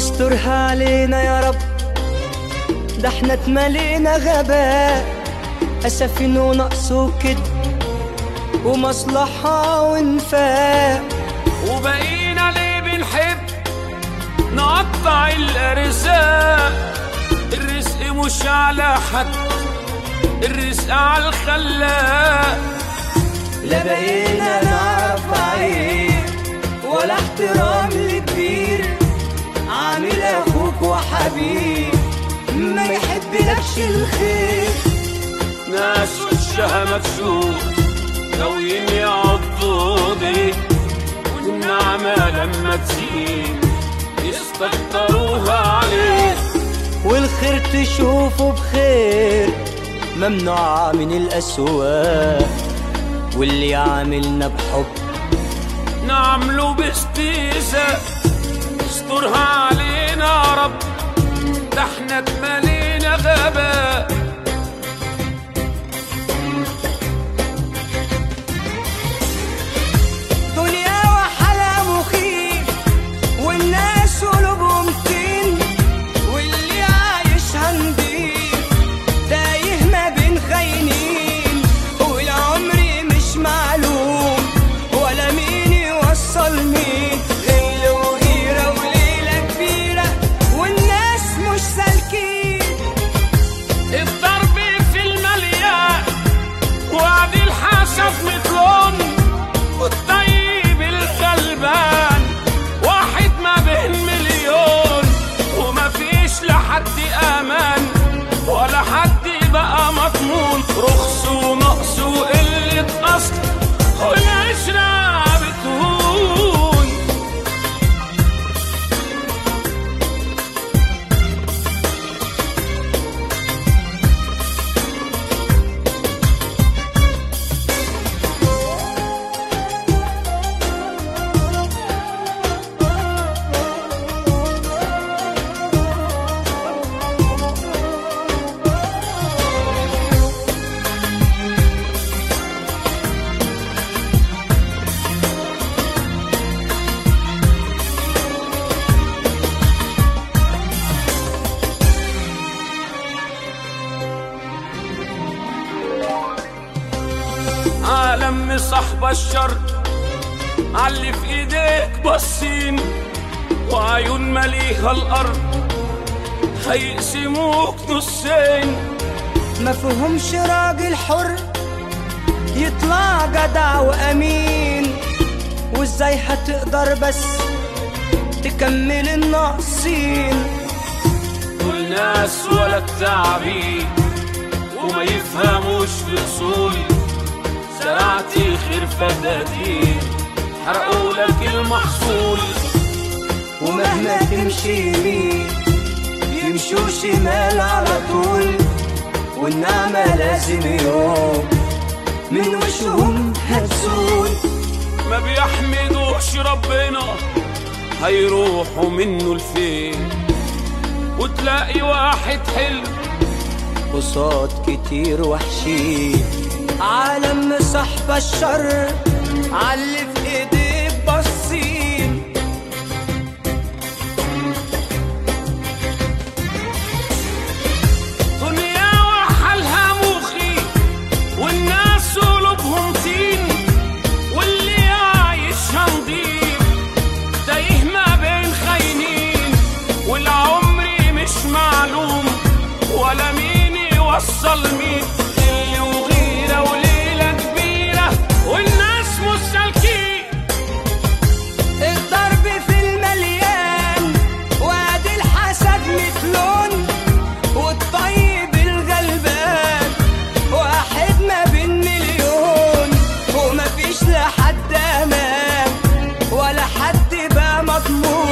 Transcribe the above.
استرها علينا يا رب، ده احنا اتملينا غباء، أسفين ونقص وكد ومصلحة وانفاق، وبقينا ليه بنحب نقطع الأرزاق. الرزق مش على حد، الرزق على الخلاق. لا بقينا نعرف عيب ولا احترام لكبير، عامل اخوك وحبيب ما يحبلكش الخير. ناس وشها مكسور ناويين يعضوا بيه، والنعمة لما تزيد يستكتروها عليه. والخير تشوفه بخير ممنوع من الأسواق، واللي يعاملنا بحب نعمله باستيزاء. استرها علينا يا رب، ده احنا اتملينا غباء. دنيا وحلا مخيف والناس قلوبهم طين، واللي عايشها نضيف تايه ما بين خاينين، والعمر مش معلوم ولا مين يوصل مين. غل وغيرة وليلة كبيرة والناس مش سالكين. الضرب في المليان وعد الحسب متلون، والطيب الغلبان واحد ما بين مليون. وما فيش لحد امان ولا حد بقى مضمون، رخص ونقص وقلة اصل والعشرة بتهون. عالم صاحب الشر علي في ايديك باصين، وعيون مليها الارض هيقسموك نصين. مفهومش راجل حر يطلع جدع وامين، وازاي هتقدر بس تكمل الناقصين. دول ناس ولا التعبين وما يفهموش في اصول، زرعت خير فدادين حرقوا لك المحصول. ومهما تمشي يمين يمشوا شمال على طول، والنعمة لازم يوم من وشهم هتزول. ما بيحمدوش ربنا هيروحوا منه لفين، وتلاقي واحد حلو قصاد كتير وحشين. عالم صاحب الشر علي في ايديه باصين. دنيا وحالها مخي والناس قلوبهم طين، واللي عايشها نضيف تايه ما بين خاينين، والعمر مش معلوم ولا مين يوصل مين. غل وغيرة وليلة كبيرة والناس مش سالكين. الضرب في المليان وادي الحسد مثلون، والطيب الغلبان واحد ما بين مليون. ومفيش لحد امان ولا حد بقى مضمون،